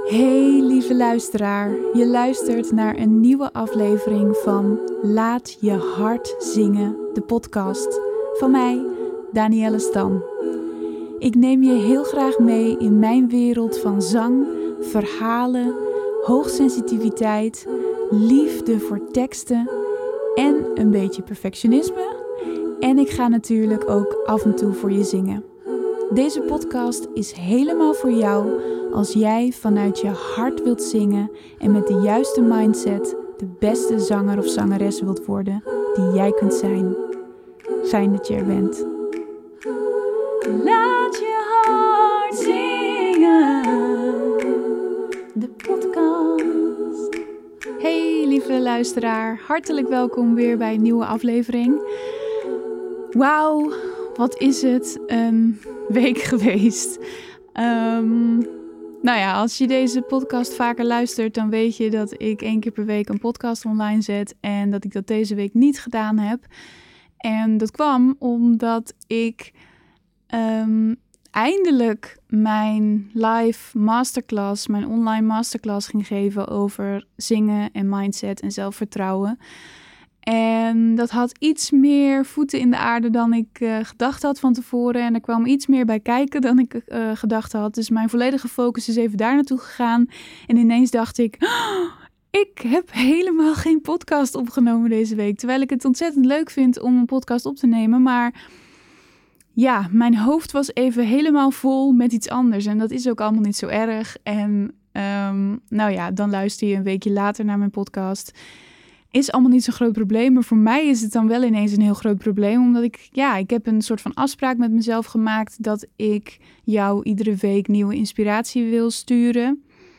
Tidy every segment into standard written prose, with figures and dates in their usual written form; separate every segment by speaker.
Speaker 1: Hey lieve luisteraar, je luistert naar een nieuwe aflevering van Laat je hart zingen, de podcast van mij, Danielle Stam. Ik neem je heel graag mee in mijn wereld van zang, verhalen, hoogsensitiviteit, liefde voor teksten en een beetje perfectionisme. En ik ga natuurlijk ook af en toe voor je zingen. Deze podcast is helemaal voor jou als jij vanuit je hart wilt zingen en met de juiste mindset de beste zanger of zangeres wilt worden die jij kunt zijn. Fijn dat je er bent. Laat je hart zingen, de podcast. Hey lieve luisteraar, hartelijk welkom weer bij een nieuwe aflevering. Wauw, wat is het een week geweest. Als je deze podcast vaker luistert, dan weet je dat ik 1 keer per week een podcast online zet en dat ik dat deze week niet gedaan heb. En dat kwam omdat ik eindelijk mijn live masterclass, mijn online masterclass ging geven over zingen en mindset en zelfvertrouwen. En dat had iets meer voeten in de aarde dan ik gedacht had van tevoren. En er kwam iets meer bij kijken dan ik gedacht had. Dus mijn volledige focus is even daar naartoe gegaan. En ineens dacht ik, ik heb helemaal geen podcast opgenomen deze week. Terwijl ik het ontzettend leuk vind om een podcast op te nemen. Maar ja, mijn hoofd was even helemaal vol met iets anders. En dat is ook allemaal niet zo erg. En dan luister je een weekje later naar mijn podcast. Is allemaal niet zo'n groot probleem, maar voor mij is het dan wel ineens een heel groot probleem. Omdat ik heb een soort van afspraak met mezelf gemaakt dat ik jou iedere week nieuwe inspiratie wil sturen.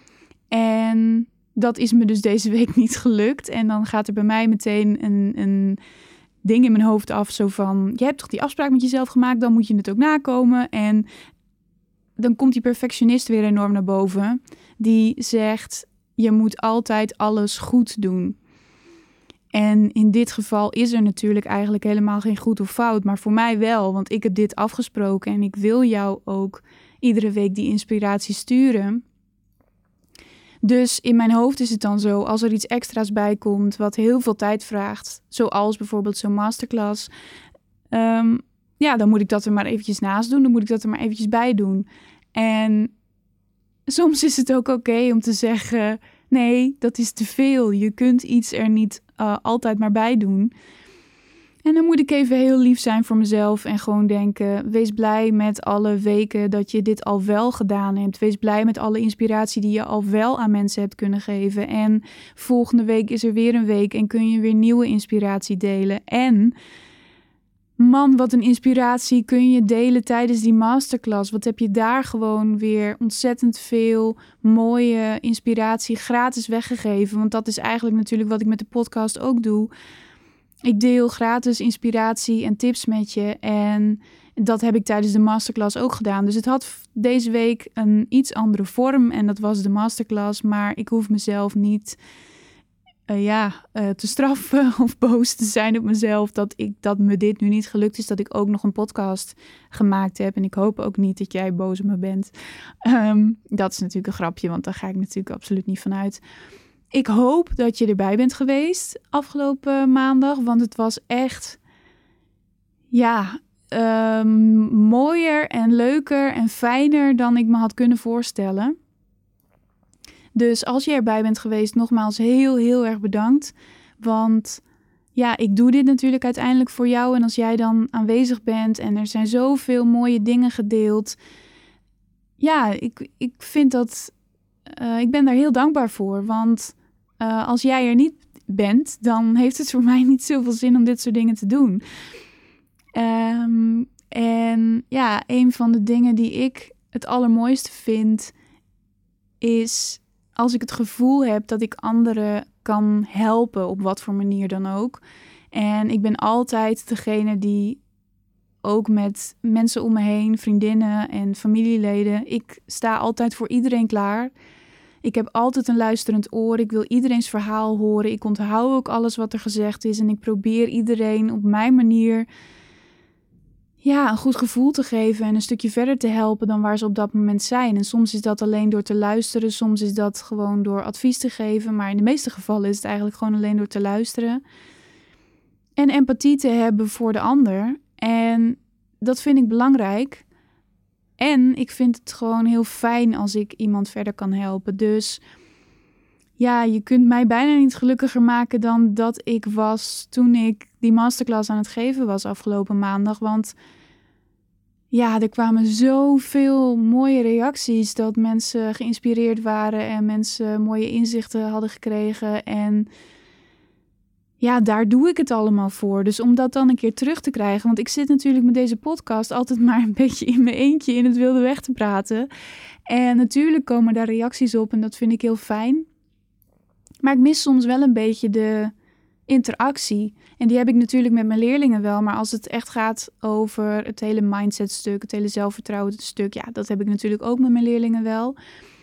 Speaker 1: En dat is me dus deze week niet gelukt. En dan gaat er bij mij meteen een ding in mijn hoofd af, zo van, je hebt toch die afspraak met jezelf gemaakt, dan moet je het ook nakomen. En dan komt die perfectionist weer enorm naar boven. Die zegt, je moet altijd alles goed doen. En in dit geval is er natuurlijk eigenlijk helemaal geen goed of fout, maar voor mij wel, want ik heb dit afgesproken en ik wil jou ook iedere week die inspiratie sturen. Dus in mijn hoofd is het dan zo, als er iets extra's bij komt wat heel veel tijd vraagt, zoals bijvoorbeeld zo'n masterclass, dan moet ik dat er maar eventjes naast doen, dan moet ik dat er maar eventjes bij doen. En soms is het ook oké om te zeggen, nee, dat is te veel. Je kunt iets er niet altijd maar bij doen. En dan moet ik even heel lief zijn voor mezelf en gewoon denken, wees blij met alle weken dat je dit al wel gedaan hebt. Wees blij met alle inspiratie die je al wel aan mensen hebt kunnen geven. En volgende week is er weer een week en kun je weer nieuwe inspiratie delen. En man, wat een inspiratie kun je delen tijdens die masterclass. Wat heb je daar gewoon weer ontzettend veel mooie inspiratie gratis weggegeven. Want dat is eigenlijk natuurlijk wat ik met de podcast ook doe. Ik deel gratis inspiratie en tips met je. En dat heb ik tijdens de masterclass ook gedaan. Dus het had deze week een iets andere vorm. En dat was de masterclass. Maar ik hoef mezelf niet te straffen of boos te zijn op mezelf dat me dit nu niet gelukt is, dat ik ook nog een podcast gemaakt heb. En ik hoop ook niet dat jij boos op me bent. Dat is natuurlijk een grapje, want daar ga ik natuurlijk absoluut niet van uit. Ik hoop dat je erbij bent geweest afgelopen maandag, want het was echt mooier en leuker en fijner dan ik me had kunnen voorstellen. Dus als je erbij bent geweest, nogmaals heel, heel erg bedankt. Want ik doe dit natuurlijk uiteindelijk voor jou. En als jij dan aanwezig bent en er zijn zoveel mooie dingen gedeeld. Ja, ik vind dat, ik ben daar heel dankbaar voor. Want als jij er niet bent, dan heeft het voor mij niet zoveel zin om dit soort dingen te doen. Een van de dingen die ik het allermooiste vind, is als ik het gevoel heb dat ik anderen kan helpen, op wat voor manier dan ook. En ik ben altijd degene die ook met mensen om me heen, vriendinnen en familieleden, ik sta altijd voor iedereen klaar. Ik heb altijd een luisterend oor. Ik wil iedereen's verhaal horen. Ik onthoud ook alles wat er gezegd is. En ik probeer iedereen op mijn manier een goed gevoel te geven en een stukje verder te helpen dan waar ze op dat moment zijn. En soms is dat alleen door te luisteren, soms is dat gewoon door advies te geven. Maar in de meeste gevallen is het eigenlijk gewoon alleen door te luisteren. En empathie te hebben voor de ander. En dat vind ik belangrijk. En ik vind het gewoon heel fijn als ik iemand verder kan helpen. Dus ja, je kunt mij bijna niet gelukkiger maken dan dat ik was toen ik die masterclass aan het geven was afgelopen maandag. Want ja, er kwamen zoveel mooie reacties dat mensen geïnspireerd waren en mensen mooie inzichten hadden gekregen. En ja, daar doe ik het allemaal voor. Dus om dat dan een keer terug te krijgen. Want ik zit natuurlijk met deze podcast altijd maar een beetje in mijn eentje in het wilde weg te praten. En natuurlijk komen daar reacties op en dat vind ik heel fijn. Maar ik mis soms wel een beetje de interactie. En die heb ik natuurlijk met mijn leerlingen wel. Maar als het echt gaat over het hele mindset stuk, het hele zelfvertrouwen stuk. Ja, dat heb ik natuurlijk ook met mijn leerlingen wel.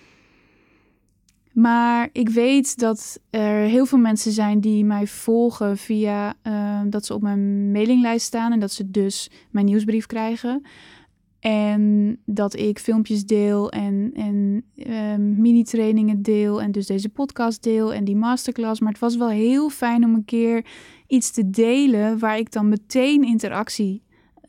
Speaker 1: Maar ik weet dat er heel veel mensen zijn die mij volgen via dat ze op mijn mailinglijst staan. En dat ze dus mijn nieuwsbrief krijgen. En dat ik filmpjes deel en mini-trainingen deel. En dus deze podcast deel en die masterclass. Maar het was wel heel fijn om een keer iets te delen waar ik dan meteen interactie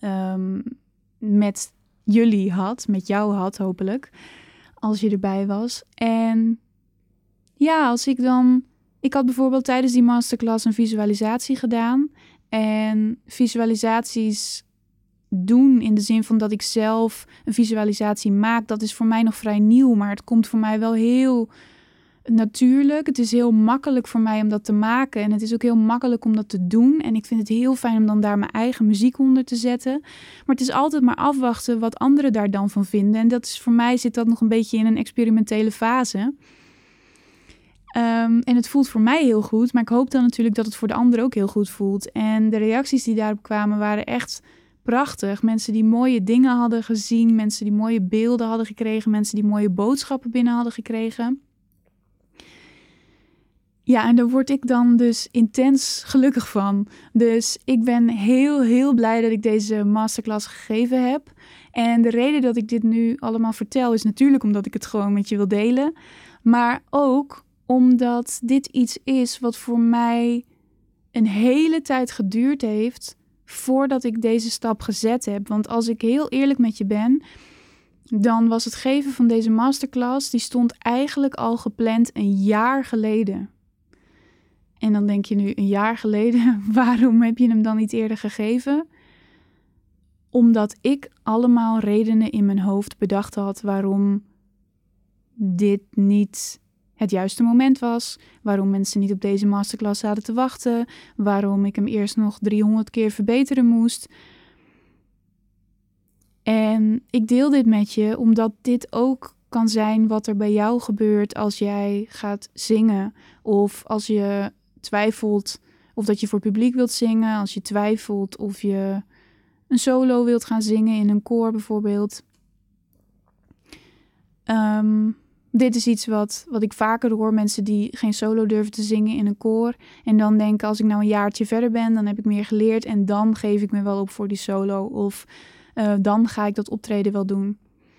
Speaker 1: met jullie had. Met jou had hopelijk. Als je erbij was. En ja, als ik dan... Ik had bijvoorbeeld tijdens die masterclass een visualisatie gedaan. En visualisaties doen in de zin van dat ik zelf een visualisatie maak, dat is voor mij nog vrij nieuw, maar het komt voor mij wel heel natuurlijk. Het is heel makkelijk voor mij om dat te maken en het is ook heel makkelijk om dat te doen en ik vind het heel fijn om dan daar mijn eigen muziek onder te zetten. Maar het is altijd maar afwachten wat anderen daar dan van vinden en dat is voor mij zit dat nog een beetje in een experimentele fase. En het voelt voor mij heel goed, maar ik hoop dan natuurlijk dat het voor de anderen ook heel goed voelt. En de reacties die daarop kwamen waren echt prachtig. Mensen die mooie dingen hadden gezien, mensen die mooie beelden hadden gekregen, mensen die mooie boodschappen binnen hadden gekregen. Ja, en daar word ik dan dus intens gelukkig van. Dus ik ben heel, heel blij dat ik deze masterclass gegeven heb. En de reden dat ik dit nu allemaal vertel is natuurlijk omdat ik het gewoon met je wil delen. Maar ook omdat dit iets is wat voor mij een hele tijd geduurd heeft voordat ik deze stap gezet heb. Want als ik heel eerlijk met je ben, dan was het geven van deze masterclass, die stond eigenlijk al gepland een jaar geleden. En dan denk je nu, een jaar geleden, waarom heb je hem dan niet eerder gegeven? Omdat ik allemaal redenen in mijn hoofd bedacht had waarom dit niet het juiste moment was, waarom mensen niet op deze masterclass zaten te wachten, waarom ik hem eerst nog 300 keer verbeteren moest. En ik deel dit met je omdat dit ook kan zijn wat er bij jou gebeurt als jij gaat zingen of als je twijfelt of dat je voor publiek wilt zingen, als je twijfelt of je een solo wilt gaan zingen in een koor bijvoorbeeld. Dit is iets wat ik vaker hoor. Mensen die geen solo durven te zingen in een koor. En dan denken, als ik nou een jaartje verder ben, dan heb ik meer geleerd. En dan geef ik me wel op voor die solo. Of dan ga ik dat optreden wel doen.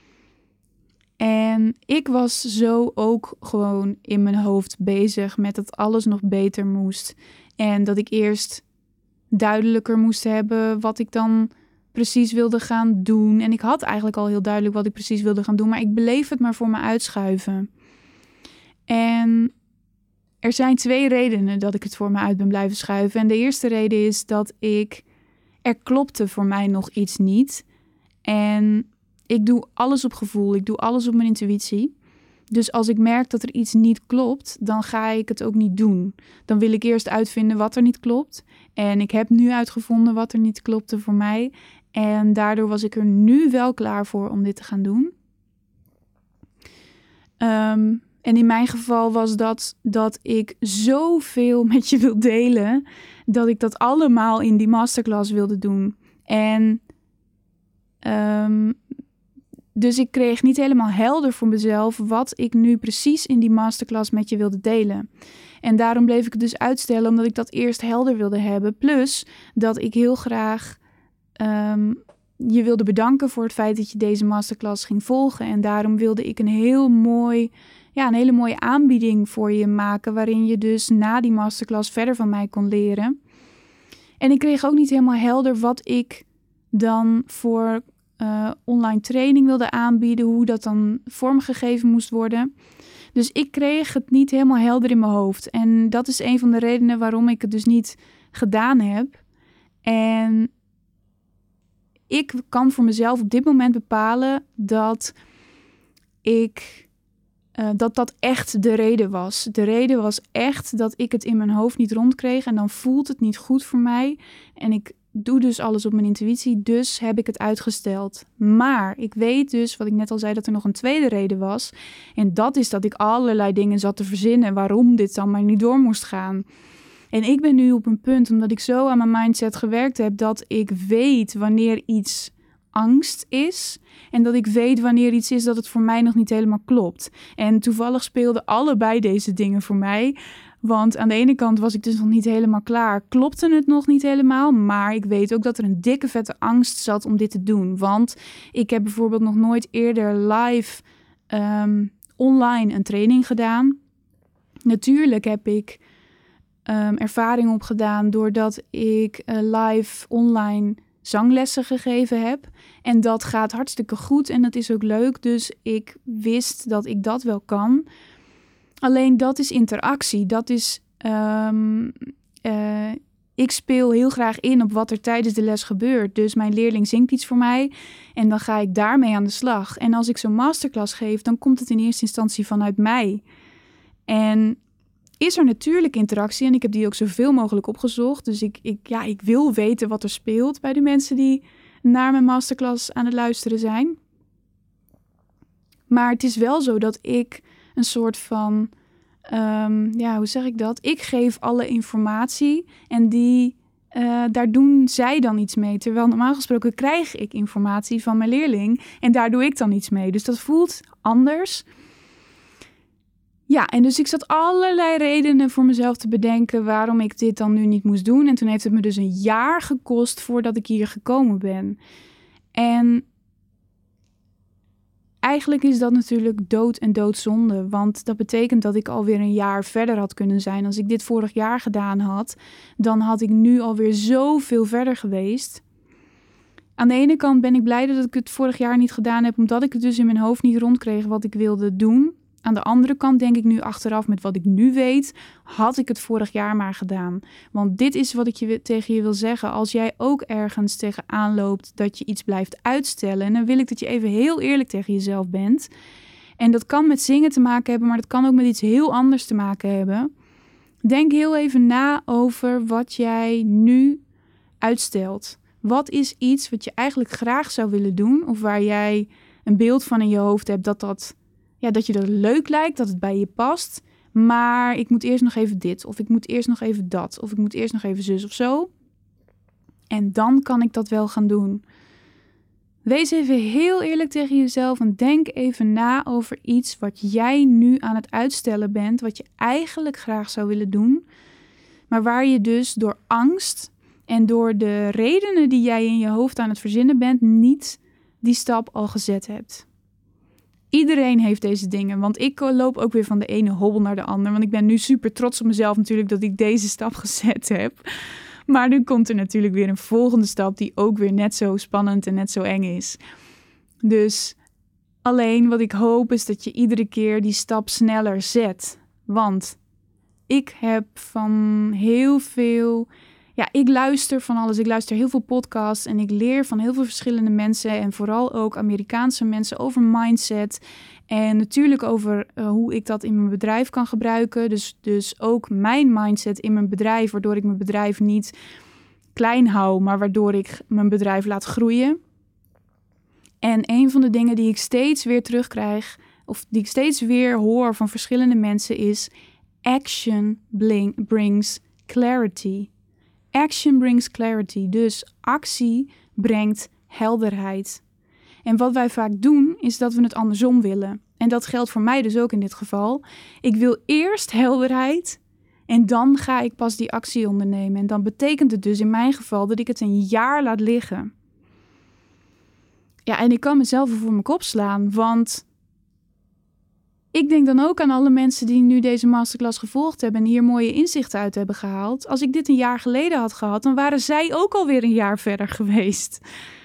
Speaker 1: En ik was zo ook gewoon in mijn hoofd bezig met dat alles nog beter moest. En dat ik eerst duidelijker moest hebben wat ik dan precies wilde gaan doen. En ik had eigenlijk al heel duidelijk wat ik precies wilde gaan doen, maar ik bleef het maar voor me uitschuiven. En er zijn 2 redenen dat ik het voor me uit ben blijven schuiven. En de eerste reden is dat er klopte voor mij nog iets niet. En ik doe alles op gevoel, ik doe alles op mijn intuïtie. Dus als ik merk dat er iets niet klopt, dan ga ik het ook niet doen. Dan wil ik eerst uitvinden wat er niet klopt. En ik heb nu uitgevonden wat er niet klopte voor mij. En daardoor was ik er nu wel klaar voor om dit te gaan doen. En in mijn geval was dat ik zoveel met je wil delen, dat ik dat allemaal in die masterclass wilde doen. En dus ik kreeg niet helemaal helder voor mezelf wat ik nu precies in die masterclass met je wilde delen. En daarom bleef ik het dus uitstellen, omdat ik dat eerst helder wilde hebben. Plus dat ik heel graag je wilde bedanken voor het feit dat je deze masterclass ging volgen. En daarom wilde ik een hele mooie aanbieding voor je maken, waarin je dus na die masterclass verder van mij kon leren. En ik kreeg ook niet helemaal helder wat ik dan voor online training wilde aanbieden, hoe dat dan vormgegeven moest worden. Dus ik kreeg het niet helemaal helder in mijn hoofd. En dat is een van de redenen waarom ik het dus niet gedaan heb. En ik kan voor mezelf op dit moment bepalen dat dat echt de reden was. De reden was echt dat ik het in mijn hoofd niet rondkreeg en dan voelt het niet goed voor mij. En ik doe dus alles op mijn intuïtie, dus heb ik het uitgesteld. Maar ik weet dus, wat ik net al zei, dat er nog een tweede reden was. En dat is dat ik allerlei dingen zat te verzinnen waarom dit dan maar niet door moest gaan. En ik ben nu op een punt, omdat ik zo aan mijn mindset gewerkt heb, dat ik weet wanneer iets angst is. En dat ik weet wanneer iets is dat het voor mij nog niet helemaal klopt. En toevallig speelden allebei deze dingen voor mij. Want aan de ene kant was ik dus nog niet helemaal klaar. Klopte het nog niet helemaal. Maar ik weet ook dat er een dikke vette angst zat om dit te doen. Want ik heb bijvoorbeeld nog nooit eerder live online een training gedaan. Natuurlijk heb ik ervaring opgedaan doordat ik live online zanglessen gegeven heb. En dat gaat hartstikke goed en dat is ook leuk. Dus ik wist dat ik dat wel kan. Alleen dat is interactie. Dat is, ik speel heel graag in op wat er tijdens de les gebeurt. Dus mijn leerling zingt iets voor mij en dan ga ik daarmee aan de slag. En als ik zo'n masterclass geef, dan komt het in eerste instantie vanuit mij. En is er natuurlijk interactie en ik heb die ook zoveel mogelijk opgezocht. Dus ik wil weten wat er speelt bij de mensen die naar mijn masterclass aan het luisteren zijn. Maar het is wel zo dat ik een soort van, hoe zeg ik dat? Ik geef alle informatie en daar doen zij dan iets mee. Terwijl normaal gesproken krijg ik informatie van mijn leerling en daar doe ik dan iets mee. Dus dat voelt anders. Ja, en dus ik zat allerlei redenen voor mezelf te bedenken waarom ik dit dan nu niet moest doen. En toen heeft het me dus een jaar gekost voordat ik hier gekomen ben. En eigenlijk is dat natuurlijk dood en doodzonde. Want dat betekent dat ik alweer een jaar verder had kunnen zijn. Als ik dit vorig jaar gedaan had, dan had ik nu alweer zoveel verder geweest. Aan de ene kant ben ik blij dat ik het vorig jaar niet gedaan heb, omdat ik het dus in mijn hoofd niet rondkreeg wat ik wilde doen. Aan de andere kant denk ik nu achteraf, met wat ik nu weet, had ik het vorig jaar maar gedaan. Want dit is wat ik tegen je wil zeggen. Als jij ook ergens tegenaan loopt dat je iets blijft uitstellen, en dan wil ik dat je even heel eerlijk tegen jezelf bent. En dat kan met zingen te maken hebben, maar dat kan ook met iets heel anders te maken hebben. Denk heel even na over wat jij nu uitstelt. Wat is iets wat je eigenlijk graag zou willen doen, of waar jij een beeld van in je hoofd hebt dat je dat leuk lijkt, dat het bij je past. Maar ik moet eerst nog even dit, of ik moet eerst nog even dat, of ik moet eerst nog even zus of zo. En dan kan ik dat wel gaan doen. Wees even heel eerlijk tegen jezelf en denk even na over iets wat jij nu aan het uitstellen bent, wat je eigenlijk graag zou willen doen, maar waar je dus door angst en door de redenen die jij in je hoofd aan het verzinnen bent, niet die stap al gezet hebt. Iedereen heeft deze dingen, want ik loop ook weer van de ene hobbel naar de ander. Want ik ben nu super trots op mezelf natuurlijk dat ik deze stap gezet heb. Maar nu komt er natuurlijk weer een volgende stap die ook weer net zo spannend en net zo eng is. Dus alleen wat ik hoop is dat je iedere keer die stap sneller zet. Want ik heb van heel veel... Ja, ik luister van alles. Ik luister heel veel podcasts en ik leer van heel veel verschillende mensen en vooral ook Amerikaanse mensen over mindset en natuurlijk over hoe ik dat in mijn bedrijf kan gebruiken. Dus ook mijn mindset in mijn bedrijf, waardoor ik mijn bedrijf niet klein hou, maar waardoor ik mijn bedrijf laat groeien. En een van de dingen die ik steeds weer terugkrijg, of die ik steeds weer hoor van verschillende mensen is: action brings clarity. Action brings clarity, dus actie brengt helderheid. En wat wij vaak doen, is dat we het andersom willen. En dat geldt voor mij dus ook in dit geval. Ik wil eerst helderheid en dan ga ik pas die actie ondernemen. En dan betekent het dus in mijn geval dat ik het een jaar laat liggen. Ja, en ik kan mezelf voor mijn kop slaan, want ik denk dan ook aan alle mensen die nu deze masterclass gevolgd hebben en hier mooie inzichten uit hebben gehaald. Als ik dit een jaar geleden had gehad, dan waren zij ook alweer een jaar verder geweest.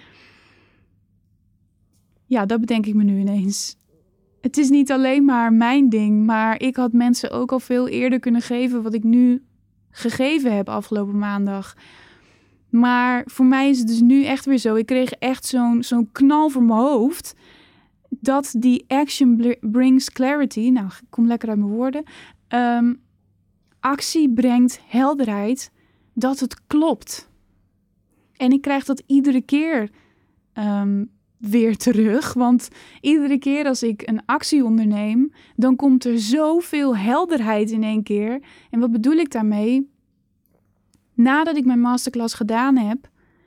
Speaker 1: Ja, dat bedenk ik me nu ineens. Het is niet alleen maar mijn ding, maar ik had mensen ook al veel eerder kunnen geven wat ik nu gegeven heb afgelopen maandag. Maar voor mij is het dus nu echt weer zo. Ik kreeg echt zo'n knal voor mijn hoofd. Dat die action brings clarity. Nou, ik kom lekker uit mijn woorden. Actie brengt helderheid. Dat het klopt. En ik krijg dat iedere keer weer terug. Want iedere keer als ik een actie onderneem, dan komt er zoveel helderheid in één keer. En wat bedoel ik daarmee? Nadat ik mijn masterclass gedaan heb,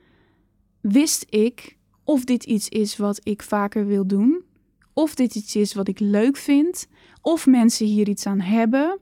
Speaker 1: wist ik of dit iets is wat ik vaker wil doen. Of dit iets is wat ik leuk vind. Of mensen hier iets aan hebben.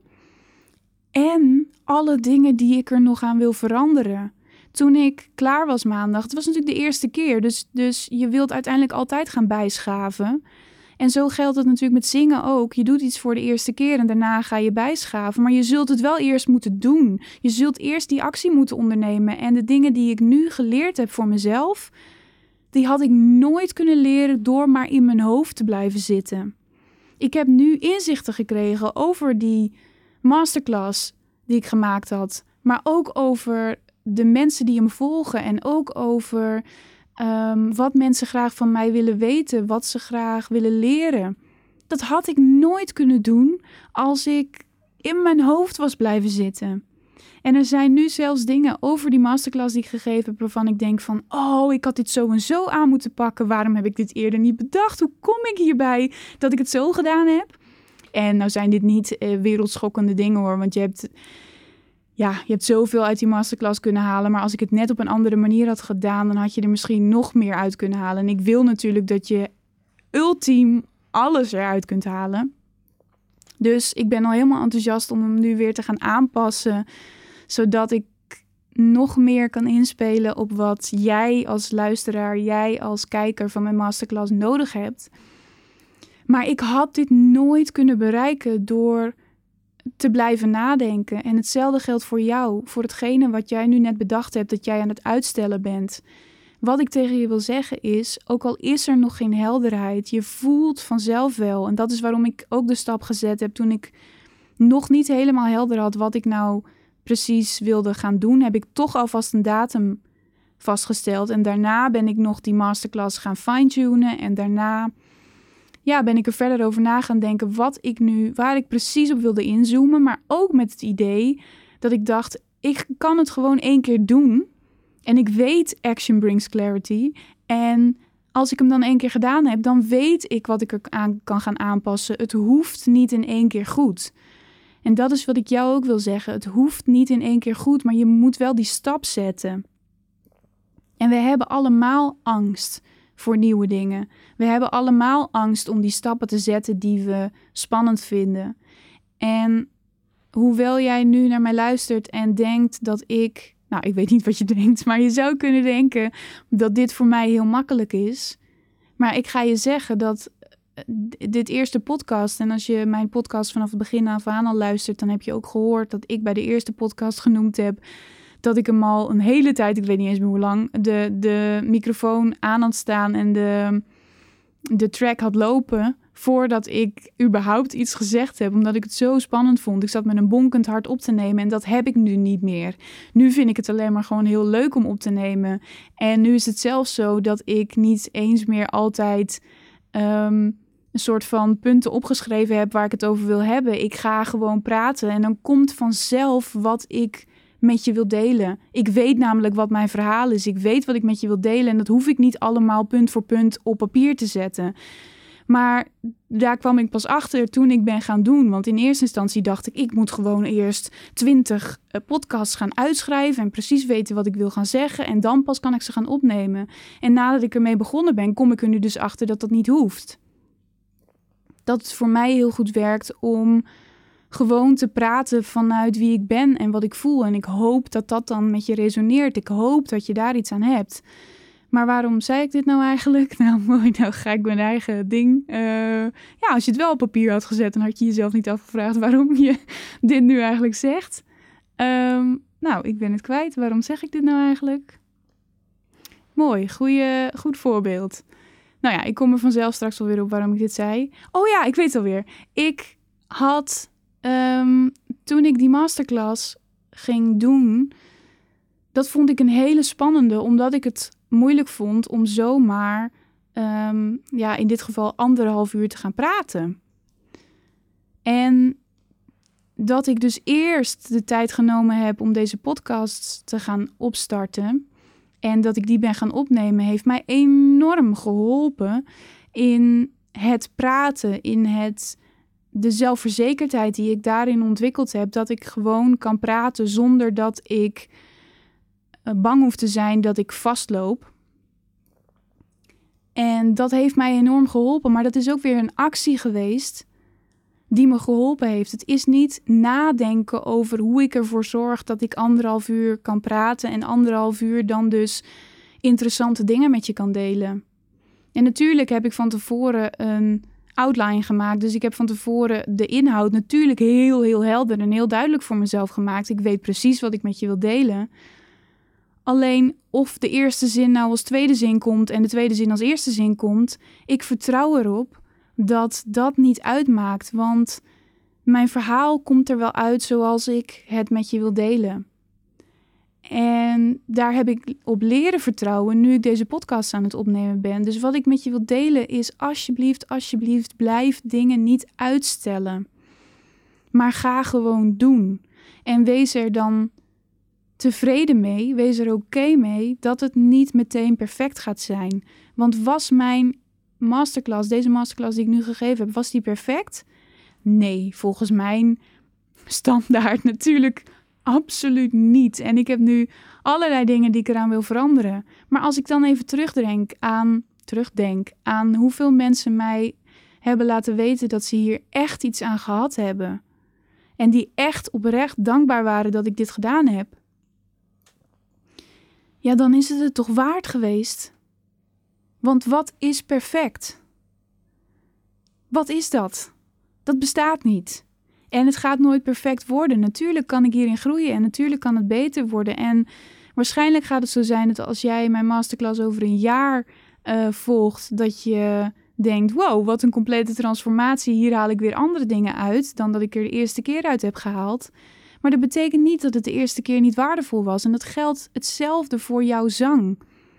Speaker 1: En alle dingen die ik er nog aan wil veranderen. Toen ik klaar was maandag, het was natuurlijk de eerste keer. Dus je wilt uiteindelijk altijd gaan bijschaven. En zo geldt het natuurlijk met zingen ook. Je doet iets voor de eerste keer en daarna ga je bijschaven. Maar je zult het wel eerst moeten doen. Je zult eerst die actie moeten ondernemen. En de dingen die ik nu geleerd heb voor mezelf, die had ik nooit kunnen leren door maar in mijn hoofd te blijven zitten. Ik heb nu inzichten gekregen over die masterclass die ik gemaakt had. Maar ook over de mensen die hem volgen. En ook over wat mensen graag van mij willen weten. Wat ze graag willen leren. Dat had ik nooit kunnen doen als ik in mijn hoofd was blijven zitten. En er zijn nu zelfs dingen over die masterclass die ik gegeven heb, waarvan ik denk van, oh, ik had dit zo en zo aan moeten pakken. Waarom heb ik dit eerder niet bedacht? Hoe kom ik hierbij dat ik het zo gedaan heb? En nou zijn dit niet wereldschokkende dingen hoor, want je hebt zoveel uit die masterclass kunnen halen. Maar als ik het net op een andere manier had gedaan, dan had je er misschien nog meer uit kunnen halen. En ik wil natuurlijk dat je ultiem alles eruit kunt halen. Dus ik ben al helemaal enthousiast om hem nu weer te gaan aanpassen, zodat ik nog meer kan inspelen op wat jij als luisteraar, jij als kijker van mijn masterclass nodig hebt. Maar ik had dit nooit kunnen bereiken door te blijven nadenken. En hetzelfde geldt voor jou, voor hetgene wat jij nu net bedacht hebt, dat jij aan het uitstellen bent. Wat ik tegen je wil zeggen is, ook al is er nog geen helderheid, je voelt vanzelf wel. En dat is waarom ik ook de stap gezet heb toen ik nog niet helemaal helder had wat ik nou precies wilde gaan doen. Heb ik toch alvast een datum vastgesteld. En daarna ben ik nog die masterclass gaan fine-tunen. En daarna ben ik er verder over na gaan denken waar ik precies op wilde inzoomen. Maar ook met het idee dat ik dacht, ik kan het gewoon 1 keer doen. En ik weet action brings clarity. En als ik hem dan 1 keer gedaan heb, dan weet ik wat ik er aan kan gaan aanpassen. Het hoeft niet in 1 keer goed. En dat is wat ik jou ook wil zeggen. Het hoeft niet in 1 keer goed, maar je moet wel die stap zetten. En we hebben allemaal angst voor nieuwe dingen. We hebben allemaal angst om die stappen te zetten die we spannend vinden. En hoewel jij nu naar mij luistert en denkt dat ik weet niet wat je denkt, maar je zou kunnen denken dat dit voor mij heel makkelijk is. Maar ik ga je zeggen dat dit eerste podcast, en als je mijn podcast vanaf het begin af aan al luistert, dan heb je ook gehoord dat ik bij de eerste podcast genoemd heb dat ik hem al een hele tijd, ik weet niet eens meer hoe lang, de microfoon aan had staan en de track had lopen voordat ik überhaupt iets gezegd heb, omdat ik het zo spannend vond. Ik zat met een bonkend hart op te nemen en dat heb ik nu niet meer. Nu vind ik het alleen maar gewoon heel leuk om op te nemen. En nu is het zelfs zo dat ik niet eens meer altijd een soort van punten opgeschreven heb waar ik het over wil hebben. Ik ga gewoon praten en dan komt vanzelf wat ik met je wil delen. Ik weet namelijk wat mijn verhaal is. Ik weet wat ik met je wil delen en dat hoef ik niet allemaal punt voor punt op papier te zetten. Maar daar kwam ik pas achter toen ik ben gaan doen. Want in eerste instantie dacht ik moet gewoon eerst 20 podcasts gaan uitschrijven en precies weten wat ik wil gaan zeggen. En dan pas kan ik ze gaan opnemen. En nadat ik ermee begonnen ben, kom ik er nu dus achter dat dat niet hoeft. Dat het voor mij heel goed werkt om gewoon te praten vanuit wie ik ben en wat ik voel. En ik hoop dat dat dan met je resoneert. Ik hoop dat je daar iets aan hebt. Maar waarom zei ik dit nou eigenlijk? Nou, mooi, nou ga ik mijn eigen ding. Ja, als je het wel op papier had gezet, dan had je jezelf niet afgevraagd waarom je dit nu eigenlijk zegt. Nou, ik ben het kwijt. Waarom zeg ik dit nou eigenlijk? Mooi, goed voorbeeld. Nou ja, ik kom er vanzelf straks alweer op waarom ik dit zei. Oh ja, ik weet het alweer. Ik had, toen ik die masterclass ging doen, dat vond ik een hele spannende, omdat ik het moeilijk vond om zomaar, in dit geval 1,5 uur te gaan praten. En dat ik dus eerst de tijd genomen heb om deze podcast te gaan opstarten en dat ik die ben gaan opnemen, heeft mij enorm geholpen in het praten, in de zelfverzekerdheid die ik daarin ontwikkeld heb, dat ik gewoon kan praten zonder dat ik bang hoef te zijn dat ik vastloop. En dat heeft mij enorm geholpen, maar dat is ook weer een actie geweest die me geholpen heeft. Het is niet nadenken over hoe ik ervoor zorg dat ik 1,5 uur kan praten en 1,5 uur dan dus interessante dingen met je kan delen. En natuurlijk heb ik van tevoren een outline gemaakt. Dus ik heb van tevoren de inhoud natuurlijk heel, heel helder en heel duidelijk voor mezelf gemaakt. Ik weet precies wat ik met je wil delen. Alleen of de eerste zin nou als tweede zin komt en de tweede zin als eerste zin komt, ik vertrouw erop dat dat niet uitmaakt. Want mijn verhaal komt er wel uit zoals ik het met je wil delen. En daar heb ik op leren vertrouwen nu ik deze podcast aan het opnemen ben. Dus wat ik met je wil delen is alsjeblieft, blijf dingen niet uitstellen. Maar ga gewoon doen. En wees er dan tevreden mee, wees er oké mee dat het niet meteen perfect gaat zijn. Want was mijn masterclass, deze masterclass die ik nu gegeven heb, was die perfect? Nee, volgens mijn standaard natuurlijk absoluut niet. En ik heb nu allerlei dingen die ik eraan wil veranderen. Maar als ik dan even terugdenk aan hoeveel mensen mij hebben laten weten dat ze hier echt iets aan gehad hebben. En die echt oprecht dankbaar waren dat ik dit gedaan heb. Ja, dan is het toch waard geweest. Want wat is perfect? Wat is dat? Dat bestaat niet. En het gaat nooit perfect worden. Natuurlijk kan ik hierin groeien en natuurlijk kan het beter worden. En waarschijnlijk gaat het zo zijn dat als jij mijn masterclass over een jaar volgt, dat je denkt, wow, wat een complete transformatie. Hier haal ik weer andere dingen uit dan dat ik er de eerste keer uit heb gehaald. Maar dat betekent niet dat het de eerste keer niet waardevol was. En dat geldt hetzelfde voor jouw zang.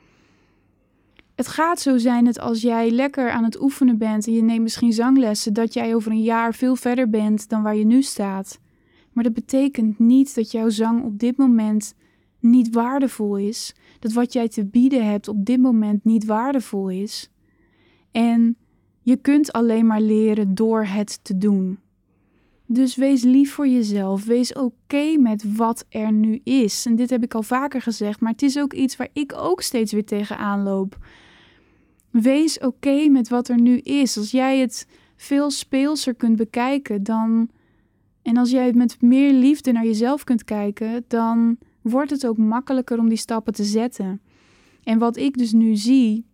Speaker 1: Het gaat zo zijn dat als jij lekker aan het oefenen bent en je neemt misschien zanglessen, dat jij over een jaar veel verder bent dan waar je nu staat. Maar dat betekent niet dat jouw zang op dit moment niet waardevol is. Dat wat jij te bieden hebt op dit moment niet waardevol is. En je kunt alleen maar leren door het te doen. Dus wees lief voor jezelf. Wees oké met wat er nu is. En dit heb ik al vaker gezegd, maar het is ook iets waar ik ook steeds weer tegenaan loop. Wees oké met wat er nu is. Als jij het veel speelser kunt bekijken en als jij het met meer liefde naar jezelf kunt kijken, dan wordt het ook makkelijker om die stappen te zetten. En wat ik dus nu zie,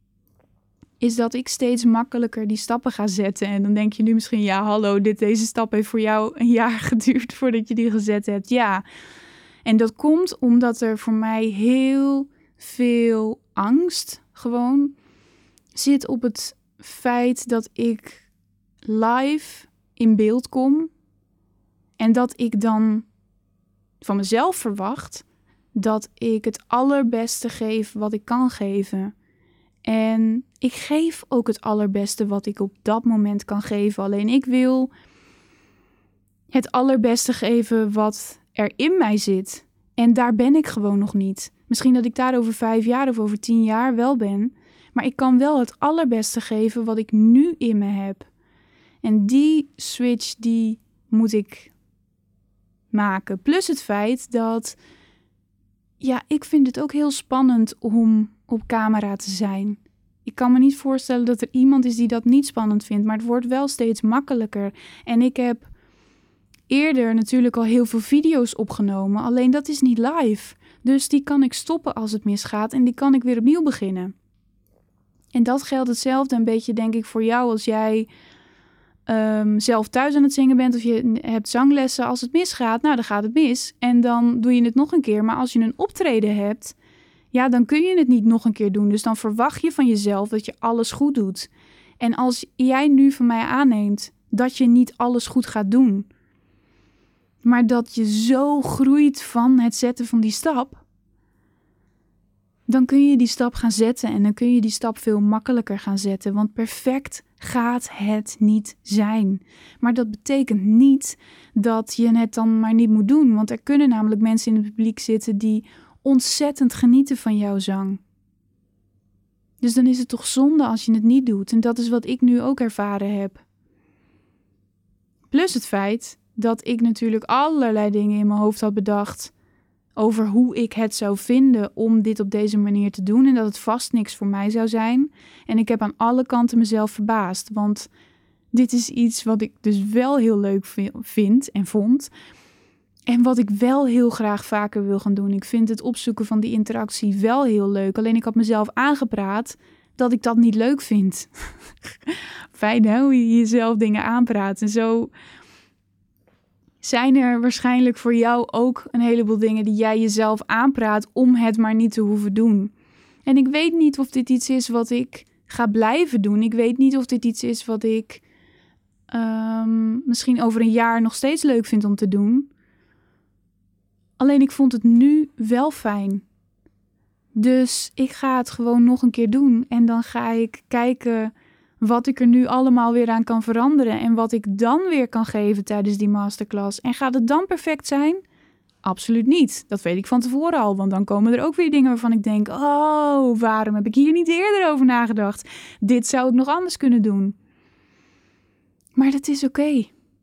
Speaker 1: is dat ik steeds makkelijker die stappen ga zetten. En dan denk je nu misschien, ja hallo, deze stap heeft voor jou een jaar geduurd voordat je die gezet hebt. Ja, en dat komt omdat er voor mij heel veel angst gewoon zit op het feit dat ik live in beeld kom. En dat ik dan van mezelf verwacht dat ik het allerbeste geef wat ik kan geven. En ik geef ook het allerbeste wat ik op dat moment kan geven. Alleen ik wil het allerbeste geven wat er in mij zit. En daar ben ik gewoon nog niet. Misschien dat ik daar over 5 jaar of over 10 jaar wel ben. Maar ik kan wel het allerbeste geven wat ik nu in me heb. En die switch, die moet ik maken. Plus het feit dat, ja, ik vind het ook heel spannend om op camera te zijn. Ik kan me niet voorstellen dat er iemand is die dat niet spannend vindt, maar het wordt wel steeds makkelijker. En ik heb eerder natuurlijk al heel veel video's opgenomen. Alleen dat is niet live. Dus die kan ik stoppen als het misgaat en die kan ik weer opnieuw beginnen. En dat geldt hetzelfde een beetje, denk ik, voor jou als jij zelf thuis aan het zingen bent of je hebt zanglessen. Als het misgaat, nou dan gaat het mis. En dan doe je het nog een keer. Maar als je een optreden hebt, ja, dan kun je het niet nog een keer doen. Dus dan verwacht je van jezelf dat je alles goed doet. En als jij nu van mij aanneemt dat je niet alles goed gaat doen, maar dat je zo groeit van het zetten van die stap, dan kun je die stap gaan zetten en dan kun je die stap veel makkelijker gaan zetten. Want perfect gaat het niet zijn. Maar dat betekent niet dat je het dan maar niet moet doen. Want er kunnen namelijk mensen in het publiek zitten die ontzettend genieten van jouw zang. Dus dan is het toch zonde als je het niet doet. En dat is wat ik nu ook ervaren heb. Plus het feit dat ik natuurlijk allerlei dingen in mijn hoofd had bedacht over hoe ik het zou vinden om dit op deze manier te doen en dat het vast niks voor mij zou zijn. En ik heb aan alle kanten mezelf verbaasd, want dit is iets wat ik dus wel heel leuk vind en vond en wat ik wel heel graag vaker wil gaan doen. Ik vind het opzoeken van die interactie wel heel leuk, alleen ik had mezelf aangepraat dat ik dat niet leuk vind. Fijn hè, hoe je jezelf dingen aanpraat en zo. Zijn er waarschijnlijk voor jou ook een heleboel dingen die jij jezelf aanpraat om het maar niet te hoeven doen. En ik weet niet of dit iets is wat ik ga blijven doen. Ik weet niet of dit iets is wat ik misschien over een jaar nog steeds leuk vind om te doen. Alleen ik vond het nu wel fijn. Dus ik ga het gewoon nog een keer doen. En dan ga ik kijken wat ik er nu allemaal weer aan kan veranderen en wat ik dan weer kan geven tijdens die masterclass. En gaat het dan perfect zijn? Absoluut niet. Dat weet ik van tevoren al, want dan komen er ook weer dingen waarvan ik denk, oh, waarom heb ik hier niet eerder over nagedacht? Dit zou ik nog anders kunnen doen. Maar dat is oké.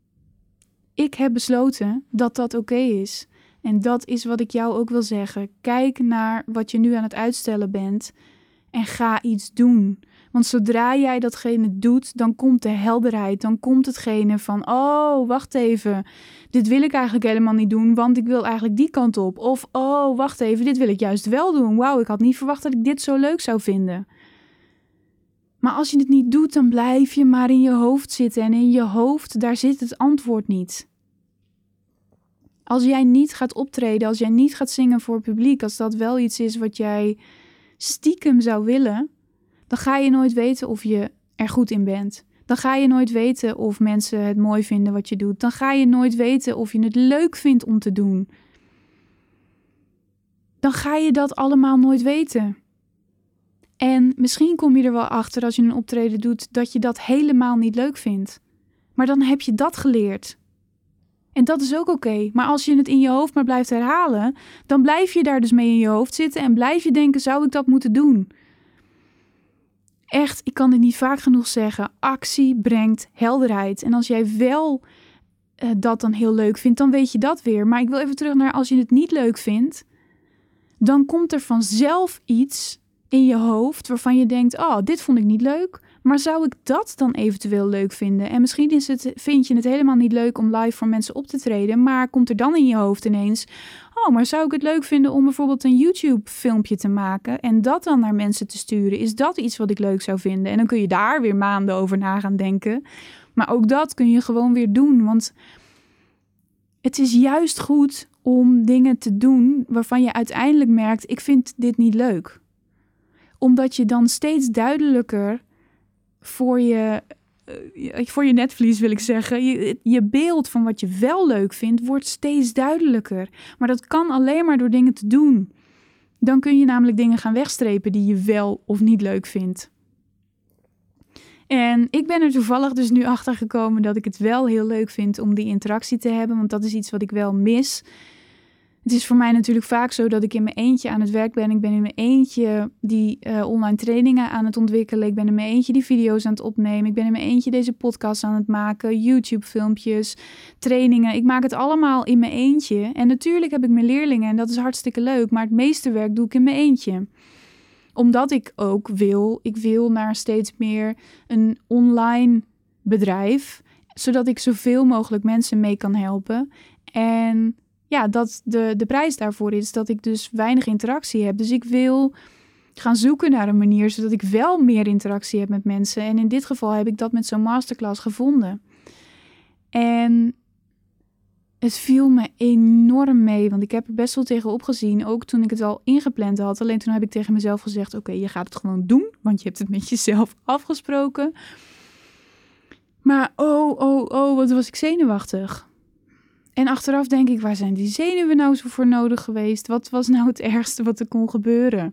Speaker 1: Ik heb besloten dat dat oké is. En dat is wat ik jou ook wil zeggen. Kijk naar wat je nu aan het uitstellen bent en ga iets doen. Want zodra jij datgene doet, dan komt de helderheid. Dan komt hetgene van, oh, wacht even. Dit wil ik eigenlijk helemaal niet doen, want ik wil eigenlijk die kant op. Of, oh, wacht even, dit wil ik juist wel doen. Wauw, ik had niet verwacht dat ik dit zo leuk zou vinden. Maar als je het niet doet, dan blijf je maar in je hoofd zitten. En in je hoofd, daar zit het antwoord niet. Als jij niet gaat optreden, als jij niet gaat zingen voor het publiek, als dat wel iets is wat jij stiekem zou willen, dan ga je nooit weten of je er goed in bent. Dan ga je nooit weten of mensen het mooi vinden wat je doet. Dan ga je nooit weten of je het leuk vindt om te doen. Dan ga je dat allemaal nooit weten. En misschien kom je er wel achter als je een optreden doet dat je dat helemaal niet leuk vindt. Maar dan heb je dat geleerd. En dat is ook oké. Maar als je het in je hoofd maar blijft herhalen, dan blijf je daar dus mee in je hoofd zitten en blijf je denken, zou ik dat moeten doen? Echt, ik kan dit niet vaak genoeg zeggen. Actie brengt helderheid. En als jij wel dat dan heel leuk vindt, dan weet je dat weer. Maar ik wil even terug naar als je het niet leuk vindt, dan komt er vanzelf iets in je hoofd waarvan je denkt, oh, dit vond ik niet leuk. Maar zou ik dat dan eventueel leuk vinden? En misschien vind je het helemaal niet leuk om live voor mensen op te treden, maar komt er dan in je hoofd ineens, oh, maar zou ik het leuk vinden om bijvoorbeeld een YouTube-filmpje te maken en dat dan naar mensen te sturen? Is dat iets wat ik leuk zou vinden? En dan kun je daar weer maanden over na gaan denken. Maar ook dat kun je gewoon weer doen, want het is juist goed om dingen te doen waarvan je uiteindelijk merkt, ik vind dit niet leuk. Omdat je dan steeds duidelijker voor je netvlies, wil ik zeggen, je beeld van wat je wel leuk vindt, wordt steeds duidelijker. Maar dat kan alleen maar door dingen te doen. Dan kun je namelijk dingen gaan wegstrepen die je wel of niet leuk vindt. En ik ben er toevallig dus nu achter gekomen dat ik het wel heel leuk vind om die interactie te hebben, want dat is iets wat ik wel mis. Het is voor mij natuurlijk vaak zo dat ik in mijn eentje aan het werk ben. Ik ben in mijn eentje die online trainingen aan het ontwikkelen. Ik ben in mijn eentje die video's aan het opnemen. Ik ben in mijn eentje deze podcast aan het maken. YouTube-filmpjes, trainingen. Ik maak het allemaal in mijn eentje. En natuurlijk heb ik mijn leerlingen en dat is hartstikke leuk. Maar het meeste werk doe ik in mijn eentje. Omdat ik ook wil naar steeds meer een online bedrijf. zodat ik zoveel mogelijk mensen mee kan helpen. En ja, dat de prijs daarvoor is dat ik dus weinig interactie heb. Dus ik wil gaan zoeken naar een manier zodat ik wel meer interactie heb met mensen. En in dit geval heb ik dat met zo'n masterclass gevonden. En het viel me enorm mee, want ik heb er best wel tegenop gezien. Ook toen ik het al ingepland had. Alleen toen heb ik tegen mezelf gezegd, oké, je gaat het gewoon doen. Want je hebt het met jezelf afgesproken. Maar wat was ik zenuwachtig. En achteraf denk ik, waar zijn die zenuwen nou zo voor nodig geweest? Wat was nou het ergste wat er kon gebeuren?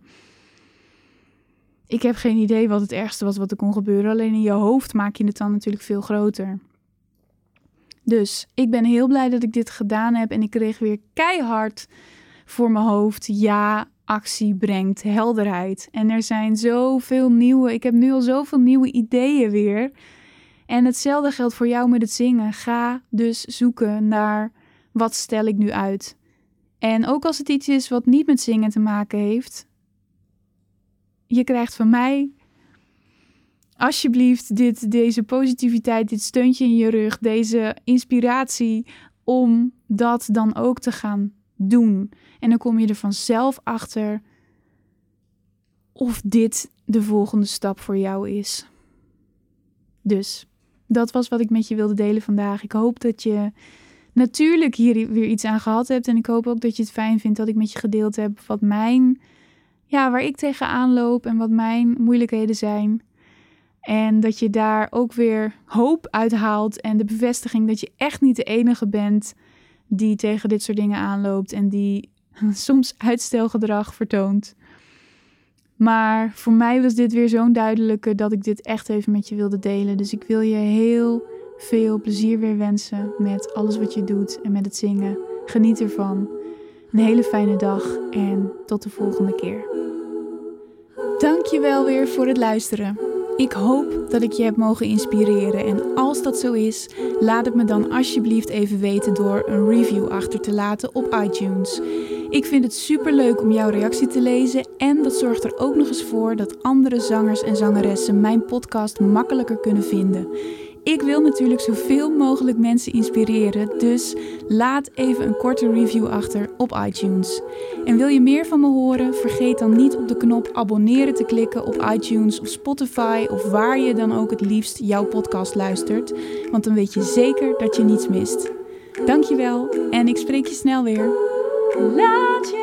Speaker 1: Ik heb geen idee wat het ergste was wat er kon gebeuren. Alleen in je hoofd maak je het dan natuurlijk veel groter. Dus ik ben heel blij dat ik dit gedaan heb. En ik kreeg weer keihard voor mijn hoofd. Ja, actie brengt helderheid. En er zijn zoveel nieuwe... Ik heb nu al zoveel nieuwe ideeën weer. En hetzelfde geldt voor jou met het zingen. Ga dus zoeken naar wat stel ik nu uit. En ook als het iets is wat niet met zingen te maken heeft. Je krijgt van mij alsjeblieft deze positiviteit, dit steuntje in je rug, deze inspiratie om dat dan ook te gaan doen. En dan kom je er vanzelf achter of dit de volgende stap voor jou is. Dus dat was wat ik met je wilde delen vandaag. Ik hoop dat je natuurlijk hier weer iets aan gehad hebt. En ik hoop ook dat je het fijn vindt dat ik met je gedeeld heb waar ik tegenaan loop en wat mijn moeilijkheden zijn. En dat je daar ook weer hoop uithaalt en de bevestiging dat je echt niet de enige bent die tegen dit soort dingen aanloopt en die soms uitstelgedrag vertoont. Maar voor mij was dit weer zo'n duidelijke dat ik dit echt even met je wilde delen. Dus ik wil je heel veel plezier weer wensen met alles wat je doet en met het zingen. Geniet ervan. Een hele fijne dag en tot de volgende keer. Dankjewel weer voor het luisteren. Ik hoop dat ik je heb mogen inspireren en als dat zo is, laat het me dan alsjeblieft even weten door een review achter te laten op iTunes. Ik vind het superleuk om jouw reactie te lezen en dat zorgt er ook nog eens voor dat andere zangers en zangeressen mijn podcast makkelijker kunnen vinden. Ik wil natuurlijk zoveel mogelijk mensen inspireren, dus laat even een korte review achter op iTunes. En wil je meer van me horen? Vergeet dan niet op de knop abonneren te klikken op iTunes of Spotify of waar je dan ook het liefst jouw podcast luistert, want dan weet je zeker dat je niets mist. Dankjewel en ik spreek je snel weer. Laat je